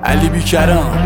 علی بیکران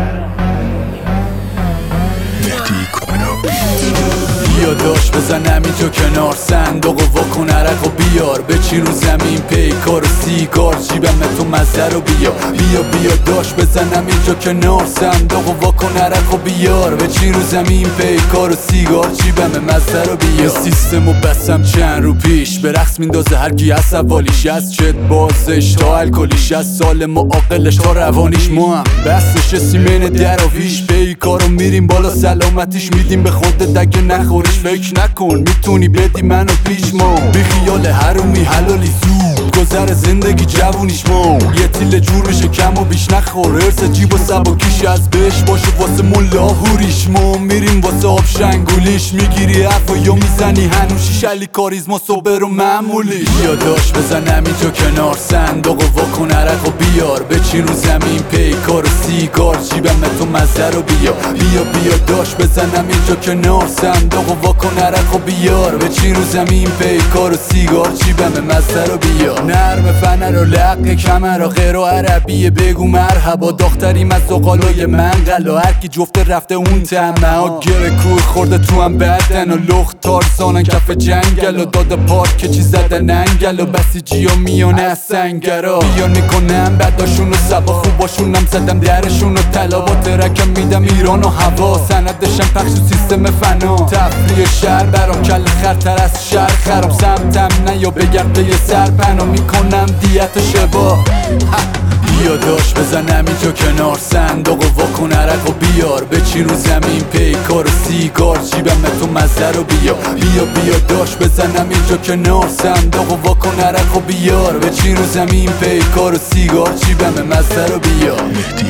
بیا داشت بزنم اینجا کنار صندوق و واکن عرق و بیار بچین رو زمین پیکار و سیگار جیبم تو مزه رو بیا داشت بزنم اینجا کنار صندوق و واکن عرق و بیار بچین رو زمین پیکار و سیگار جیبم مزه رو بیا سیستم و بسم چند رو پیش به رقص میندازه هرکی از سوالیش از چت بازش تا الکلیش از سالم و عاقلش تا روانیش ما هم بستش سیمین دراویش پیکار رو میریم بالا سلامتیش میدیم به خودت اگه نخوریش فکر نکن میتونی بدی منو پیش ما بی خیال حرومی حلالی زود گذر زندگی جوونیش ما یه تیله جور میشه کم و بیش نخور ارس جیب و سباکیش از بهش باشه واسه مون لاهوریش ما میریم واسه آب شنگولیش میگیری عفو یا میزنی هنوشیش علی کاریزما سوبر و معمولیش یا داشت بزنم اینجا کنار صندوق و واکن عرق و بیار بچین رو زمین پیکار و سیگار جیبم تو مزه رو بیا داشت بزنم اینجا کنار صندوق و واکن عرق و بیار بچین رو زمین پیکار و سیگار جیبم مزه رو بیا نرم فنر و لق کمر و غیر و عربیه بگو مرحبا دختریم از زغالای منقل و هرکی جفته رفته اون تمه ها گره کوه خورده تو هم بدن و لخت تارزانن کف جنگل و داده پارک چی زدن انگل و بسیجی و میانه از سنگرا بیان میکنم بداشون و سبا خوباشونم زدم درشون و طلا با ترکم میدم ایران و هوا سندشم پخش و سیستم فنا تفریح شهر برام کل خرتر از شهر خراب سمتم نه یا بگرد به یه سر پناه میکنم دیت شبا بیا داشت بزنم اینجا کنار صندوق و واکن عرق و بیار بچین رو زمین پیکار و سیگار جیبم تو مزه رو بیا داشت بزنم اینجا کنار صندوق و واکن عرق و بیار بچین رو زمین پیکار و سیگار جیبم مزه رو بیا